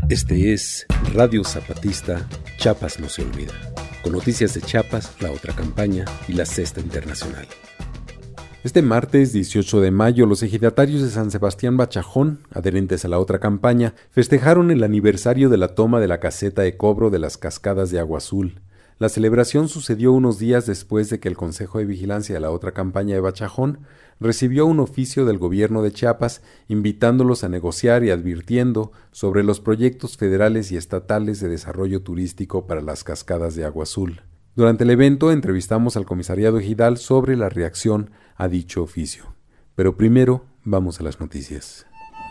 Este es Radio Zapatista, Chiapas no se olvida, con noticias de Chiapas, la otra campaña y la Sexta Internacional. Este martes 18 de mayo, los ejidatarios de San Sebastián Bachajón, adherentes a la otra campaña, festejaron el aniversario de la toma de la caseta de cobro de las cascadas de Agua Azul. La celebración sucedió unos días después de que el Consejo de Vigilancia de la otra campaña de Bachajón recibió un oficio del gobierno de Chiapas invitándolos a negociar y advirtiendo sobre los proyectos federales y estatales de desarrollo turístico para las cascadas de Agua Azul. Durante el evento entrevistamos al comisariado ejidal sobre la reacción a dicho oficio. Pero primero vamos a las noticias.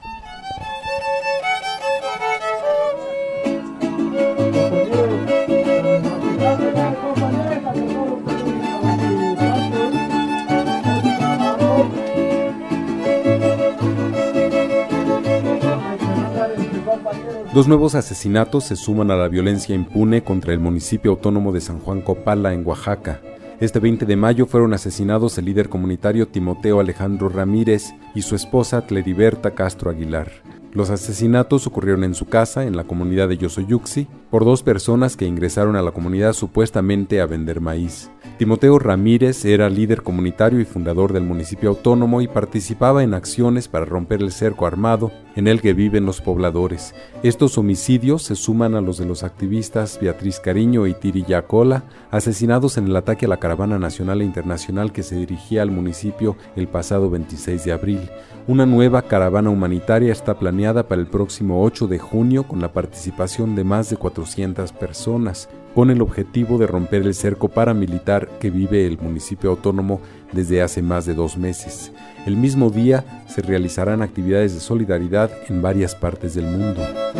Dos nuevos asesinatos se suman a la violencia impune contra el municipio autónomo de San Juan Copala, en Oaxaca. Este 20 de mayo fueron asesinados el líder comunitario Timoteo Alejandro Ramírez y su esposa Tleriberta Castro Aguilar. Los asesinatos ocurrieron en su casa, en la comunidad de Yosoyuxi, por dos personas que ingresaron a la comunidad supuestamente a vender maíz. Timoteo Ramírez era líder comunitario y fundador del municipio autónomo y participaba en acciones para romper el cerco armado en el que viven los pobladores. Estos homicidios se suman a los de los activistas Beatriz Cariño y Tiri Yacola, asesinados en el ataque a la caravana nacional e internacional que se dirigía al municipio el pasado 26 de abril. Una nueva caravana humanitaria está planeada para el próximo 8 de junio con la participación de más de 400 personas, con el objetivo de romper el cerco paramilitar que vive el municipio autónomo desde hace más de 2 meses. El mismo día se realizarán actividades de solidaridad en varias partes del mundo.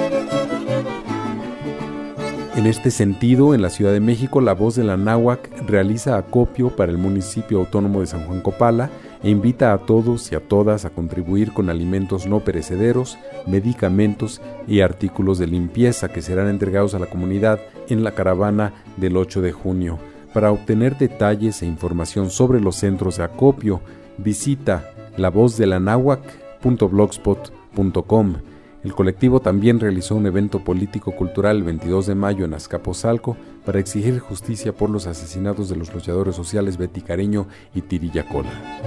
En este sentido, en la Ciudad de México, La Voz de la Náhuac realiza acopio para el municipio autónomo de San Juan Copala e invita a todos y a todas a contribuir con alimentos no perecederos, medicamentos y artículos de limpieza que serán entregados a la comunidad en la caravana del 8 de junio. Para obtener detalles e información sobre los centros de acopio, visita lavozdelanahuac.blogspot.com. El colectivo también realizó un evento político-cultural el 22 de mayo en Azcapotzalco para exigir justicia por los asesinatos de los luchadores sociales Betty Cariño y Tiri Yacola.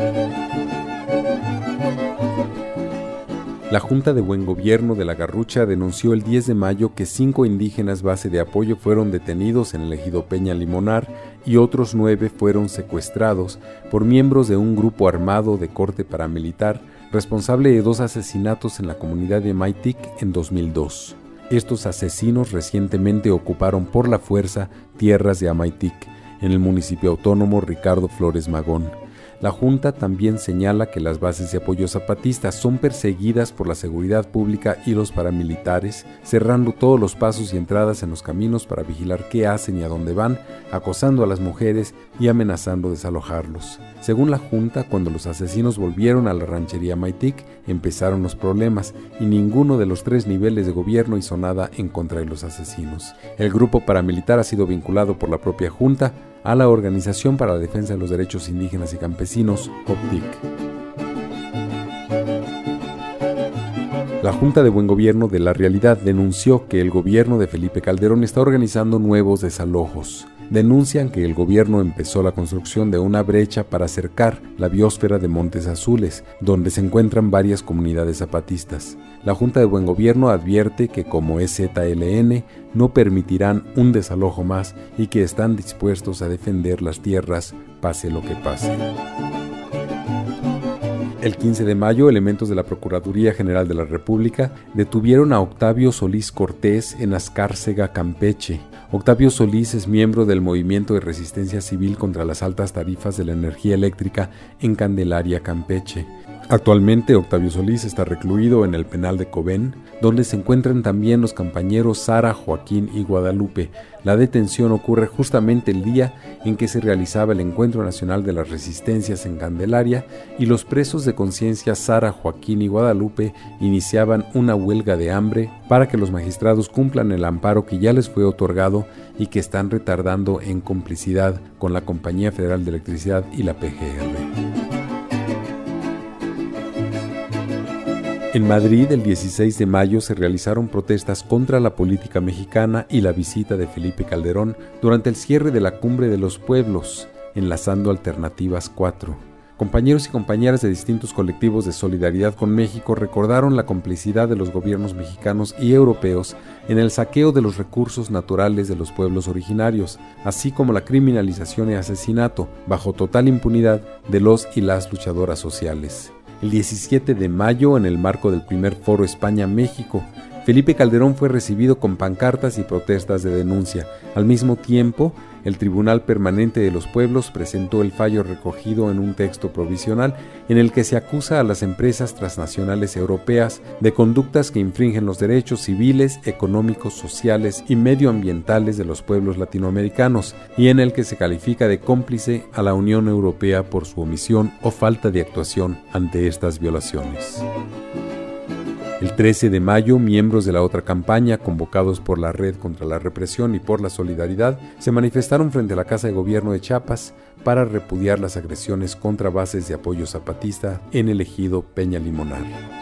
La Junta de Buen Gobierno de La Garrucha denunció el 10 de mayo que 5 indígenas base de apoyo fueron detenidos en el ejido Peña Limonar y otros 9 fueron secuestrados por miembros de un grupo armado de corte paramilitar responsable de 2 asesinatos en la comunidad de Maitic en 2002. Estos asesinos recientemente ocuparon por la fuerza tierras de Amaitic, en el municipio autónomo Ricardo Flores Magón. La Junta también señala que las bases de apoyo zapatistas son perseguidas por la seguridad pública y los paramilitares, cerrando todos los pasos y entradas en los caminos para vigilar qué hacen y a dónde van, acosando a las mujeres y amenazando desalojarlos. Según la Junta, cuando los asesinos volvieron a la ranchería Maitic, empezaron los problemas y ninguno de los 3 niveles de gobierno hizo nada en contra de los asesinos. El grupo paramilitar ha sido vinculado por la propia Junta a la Organización para la Defensa de los Derechos Indígenas y Campesinos, OPDIC. La Junta de Buen Gobierno de La Realidad denunció que el gobierno de Felipe Calderón está organizando nuevos desalojos. Denuncian que el gobierno empezó la construcción de una brecha para acercar la biosfera de Montes Azules, donde se encuentran varias comunidades zapatistas. La Junta de Buen Gobierno advierte que como EZLN no permitirán un desalojo más y que están dispuestos a defender las tierras pase lo que pase. El 15 de mayo, elementos de la Procuraduría General de la República detuvieron a Octavio Solís Cortés en Azcárcega, Campeche. Octavio Solís es miembro del Movimiento de Resistencia Civil contra las altas tarifas de la energía eléctrica en Candelaria, Campeche. Actualmente, Octavio Solís está recluido en el penal de Cobén, donde se encuentran también los compañeros Sara, Joaquín y Guadalupe. La detención ocurre justamente el día en que se realizaba el Encuentro Nacional de las Resistencias en Candelaria y los presos de conciencia Sara, Joaquín y Guadalupe iniciaban una huelga de hambre para que los magistrados cumplan el amparo que ya les fue otorgado y que están retardando en complicidad con la Compañía Federal de Electricidad y la PGR. En Madrid, el 16 de mayo, se realizaron protestas contra la política mexicana y la visita de Felipe Calderón durante el cierre de la Cumbre de los Pueblos, enlazando Alternativas 4. Compañeros y compañeras de distintos colectivos de solidaridad con México recordaron la complicidad de los gobiernos mexicanos y europeos en el saqueo de los recursos naturales de los pueblos originarios, así como la criminalización y asesinato, bajo total impunidad, de los y las luchadoras sociales. El 17 de mayo, en el marco del primer Foro España-México, Felipe Calderón fue recibido con pancartas y protestas de denuncia. Al mismo tiempo, el Tribunal Permanente de los Pueblos presentó el fallo recogido en un texto provisional en el que se acusa a las empresas transnacionales europeas de conductas que infringen los derechos civiles, económicos, sociales y medioambientales de los pueblos latinoamericanos, y en el que se califica de cómplice a la Unión Europea por su omisión o falta de actuación ante estas violaciones. El 13 de mayo, miembros de la otra campaña, convocados por la Red contra la Represión y por la Solidaridad, se manifestaron frente a la Casa de Gobierno de Chiapas para repudiar las agresiones contra bases de apoyo zapatista en el ejido Peña Limonar.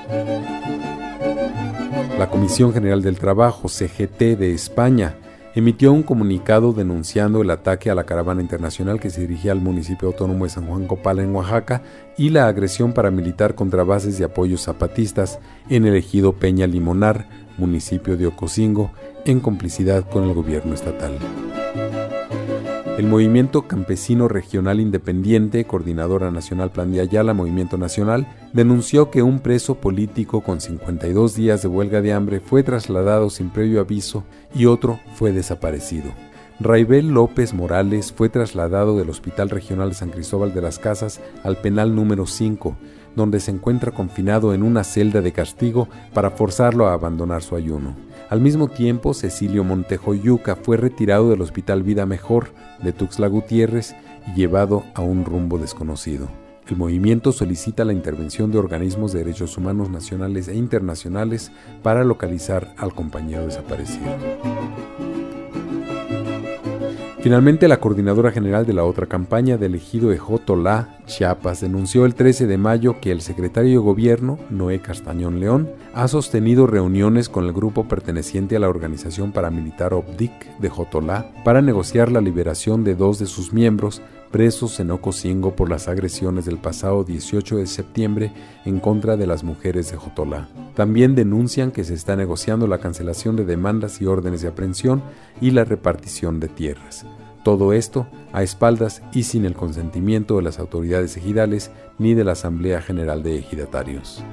La Comisión General del Trabajo, CGT de España, emitió un comunicado denunciando el ataque a la caravana internacional que se dirigía al municipio autónomo de San Juan Copala en Oaxaca y la agresión paramilitar contra bases de apoyo zapatistas en el ejido Peña Limonar, municipio de Ocosingo, en complicidad con el gobierno estatal. El Movimiento Campesino Regional Independiente, Coordinadora Nacional Plan de Ayala, Movimiento Nacional, denunció que un preso político con 52 días de huelga de hambre fue trasladado sin previo aviso y otro fue desaparecido. Raibel López Morales fue trasladado del Hospital Regional de San Cristóbal de las Casas al penal número 5, donde se encuentra confinado en una celda de castigo para forzarlo a abandonar su ayuno. Al mismo tiempo, Cecilio Montejo Yuca fue retirado del Hospital Vida Mejor de Tuxtla Gutiérrez y llevado a un rumbo desconocido. El movimiento solicita la intervención de organismos de derechos humanos nacionales e internacionales para localizar al compañero desaparecido. Finalmente, la coordinadora general de la otra campaña del ejido de Jotolá, Chiapas, denunció el 13 de mayo que el secretario de Gobierno, Noé Castañón León, ha sostenido reuniones con el grupo perteneciente a la organización paramilitar OPDIC de Jotolá para negociar la liberación de 2 de sus miembros presos en Ocosingo por las agresiones del pasado 18 de septiembre en contra de las mujeres de Jotolá. También denuncian que se está negociando la cancelación de demandas y órdenes de aprehensión y la repartición de tierras. Todo esto a espaldas y sin el consentimiento de las autoridades ejidales ni de la Asamblea General de Ejidatarios.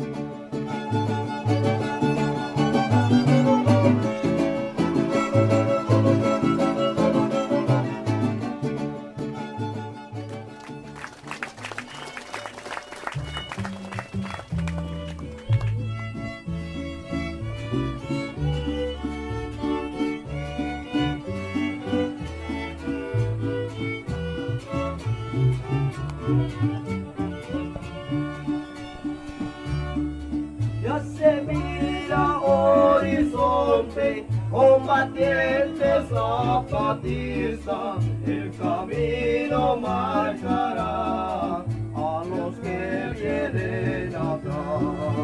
Ya se mira horizonte, combatientes zapatistas, el camino marcará a los que vienen atrás.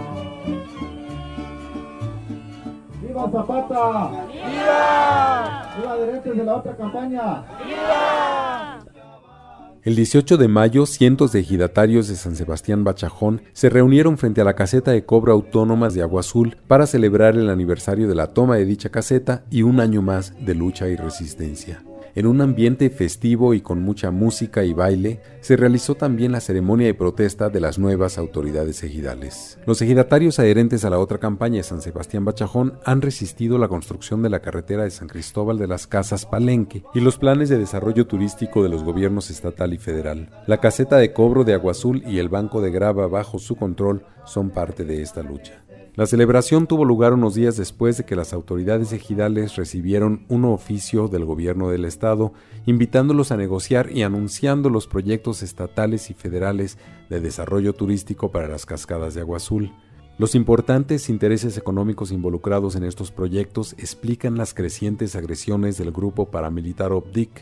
¡Viva Zapata! ¡Viva! ¡Viva adherentes de la otra campaña! ¡Viva! El 18 de mayo, cientos de ejidatarios de San Sebastián Bachajón se reunieron frente a la caseta de cobro autónomas de Agua Azul para celebrar el aniversario de la toma de dicha caseta y un año más de lucha y resistencia. En un ambiente festivo y con mucha música y baile, se realizó también la ceremonia de protesta de las nuevas autoridades ejidales. Los ejidatarios adherentes a la otra campaña de San Sebastián Bachajón han resistido la construcción de la carretera de San Cristóbal de las Casas Palenque y los planes de desarrollo turístico de los gobiernos estatal y federal. La caseta de cobro de Agua Azul y el banco de grava bajo su control son parte de esta lucha. La celebración tuvo lugar unos días después de que las autoridades ejidales recibieron un oficio del gobierno del estado invitándolos a negociar y anunciando los proyectos estatales y federales de desarrollo turístico para las cascadas de Agua Azul. Los importantes intereses económicos involucrados en estos proyectos explican las crecientes agresiones del grupo paramilitar OPDIC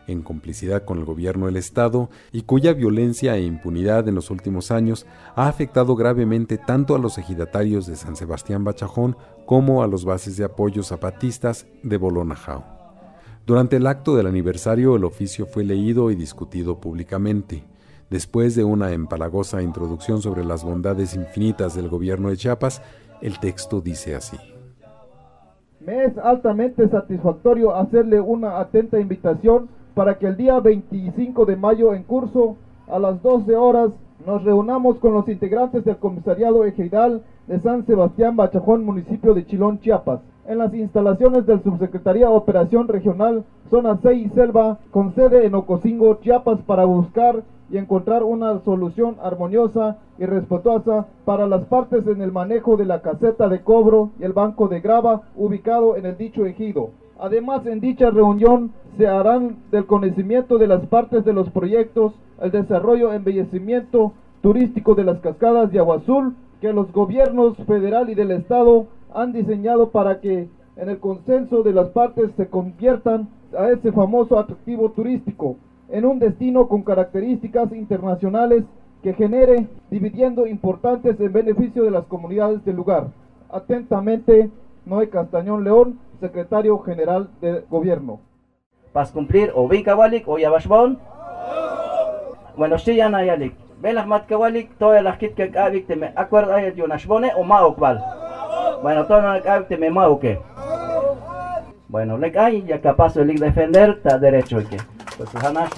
en complicidad con el gobierno del Estado y cuya violencia e impunidad en los últimos años ha afectado gravemente tanto a los ejidatarios de San Sebastián Bachajón como a los bases de apoyo zapatistas de Bolonajao. Durante el acto del aniversario, el oficio fue leído y discutido públicamente. Después de una empalagosa introducción sobre las bondades infinitas del gobierno de Chiapas, el texto dice así. Me es altamente satisfactorio hacerle una atenta invitación para que el día 25 de mayo en curso, a las 12 horas, nos reunamos con los integrantes del Comisariado Ejidal de San Sebastián Bachajón, municipio de Chilón, Chiapas, en las instalaciones del Subsecretaría Operación Regional, Zona 6 Selva, con sede en Ocosingo, Chiapas, para buscar y encontrar una solución armoniosa y respetuosa para las partes en el manejo de la caseta de cobro y el banco de grava ubicado en el dicho ejido. Además, en dicha reunión se harán del conocimiento de las partes de los proyectos, el desarrollo, embellecimiento turístico de las cascadas de Agua Azul que los gobiernos federal y del estado han diseñado para que en el consenso de las partes se conviertan a ese famoso atractivo turístico en un destino con características internacionales que genere dividendos importantes en beneficio de las comunidades del lugar. Atentamente, Noé Castañón León, Secretario General del Gobierno. Para cumplir o Vinkawalik o Yabashbon. Bueno, si ya no hay alik. Velas Matkawalik, todas las kit que hay te me acuerdo hay de Unashbone o Maokbal. Bueno, todo no hay te me Maoke. Bueno, le hay ya capaz de defender, está derecho que. Pues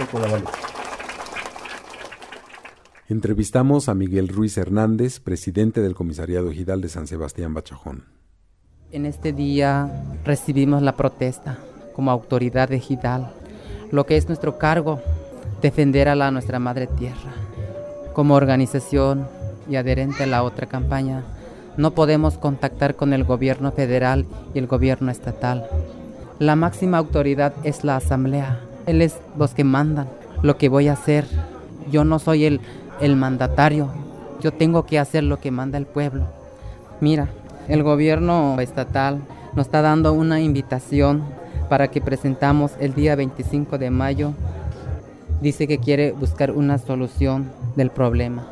Entrevistamos a Miguel Ruiz Hernández, presidente del Comisariado Ejidal de San Sebastián Bachajón. En este día recibimos la protesta como autoridad ejidal, lo que es nuestro cargo, defender a nuestra madre tierra. Como organización y adherente a la otra campaña, no podemos contactar con el gobierno federal y el gobierno estatal. La máxima autoridad es la asamblea. Él es los que mandan lo que voy a hacer. Yo no soy el mandatario. Yo tengo que hacer lo que manda el pueblo. Mira, el gobierno estatal nos está dando una invitación para que presentamos el día 25 de mayo. Dice que quiere buscar una solución del problema.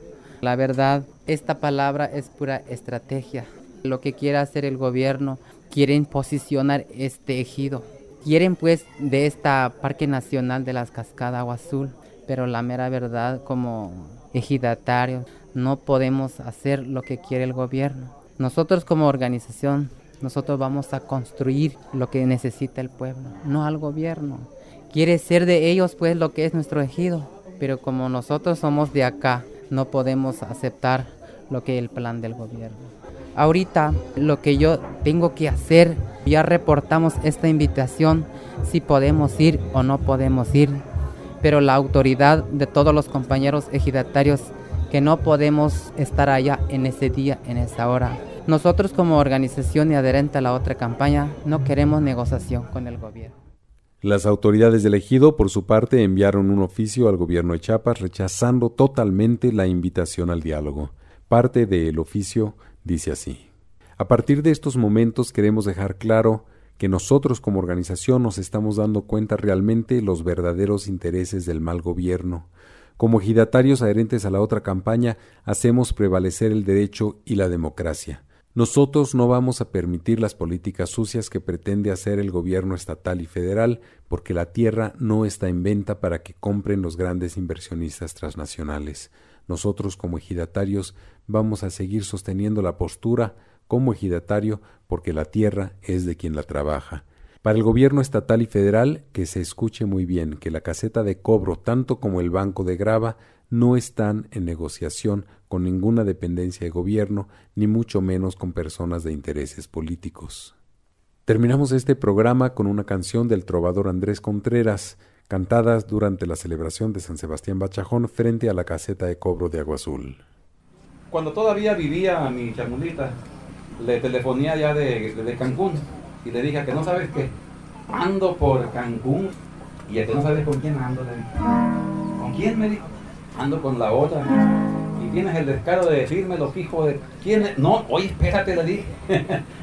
La verdad, esta palabra es pura estrategia. Lo que quiere hacer el gobierno, quieren posicionar este ejido. Quieren pues de esta Parque Nacional de las Cascadas Agua Azul, pero la mera verdad como ejidatarios no podemos hacer lo que quiere el gobierno. Nosotros como organización, nosotros vamos a construir lo que necesita el pueblo, no al gobierno. Quiere ser de ellos pues lo que es nuestro ejido, pero como nosotros somos de acá, no podemos aceptar lo que es el plan del gobierno. Ahorita lo que yo tengo que hacer, ya reportamos esta invitación, si podemos ir o no podemos ir, pero la autoridad de todos los compañeros ejidatarios que no podemos estar allá en ese día, en esa hora. Nosotros como organización y adherente a la otra campaña no queremos negociación con el gobierno. Las autoridades del ejido, por su parte, enviaron un oficio al gobierno de Chiapas rechazando totalmente la invitación al diálogo. Parte del oficio dice así: a partir de estos momentos queremos dejar claro que nosotros como organización nos estamos dando cuenta realmente los verdaderos intereses del mal gobierno. Como ejidatarios adherentes a la otra campaña, hacemos prevalecer el derecho y la democracia. Nosotros no vamos a permitir las políticas sucias que pretende hacer el gobierno estatal y federal, porque la tierra no está en venta para que compren los grandes inversionistas transnacionales. Nosotros como ejidatarios vamos a seguir sosteniendo la postura como ejidatario porque la tierra es de quien la trabaja. Para el gobierno estatal y federal, que se escuche muy bien que la caseta de cobro, tanto como el banco de grava, no están en negociación con ninguna dependencia de gobierno, ni mucho menos con personas de intereses políticos. Terminamos este programa con una canción del trovador Andrés Contreras, cantadas durante la celebración de San Sebastián Bachajón frente a la caseta de cobro de Agua Azul. Cuando todavía vivía mi chamulita, le telefoné allá de Cancún y le dije que no sabes qué, ando por Cancún y a que no sabes con quién ando. Le dije. ¿Con quién? Me dijo. Ando con la otra. Y tienes el descaro de decirme los hijos de quién es. No, oye, espérate, le dije.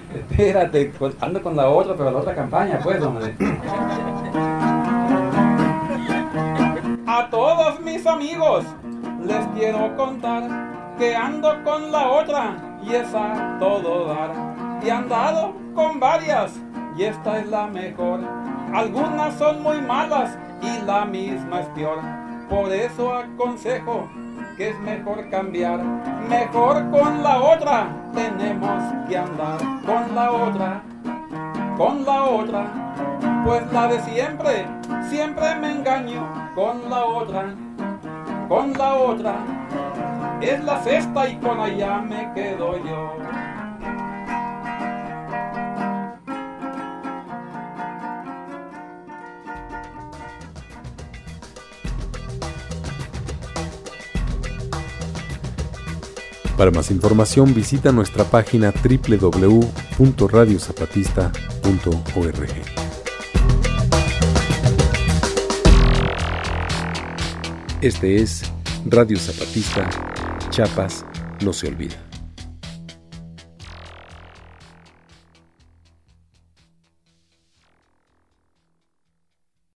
Espérate, ando con la otra, pero la otra campaña, pues, hombre. A todos mis amigos les quiero contar que ando con la otra y es a todo dar. Y he andado con varias y esta es la mejor. Algunas son muy malas y la misma es peor. Por eso aconsejo que es mejor cambiar. Mejor con la otra tenemos que andar. Con la otra, pues la de siempre, siempre me engaño. Con la otra, es la sexta y con allá me quedo yo. Para más información visita nuestra página www.radiozapatista.org. Este es Radio Zapatista, Chiapas no se olvida.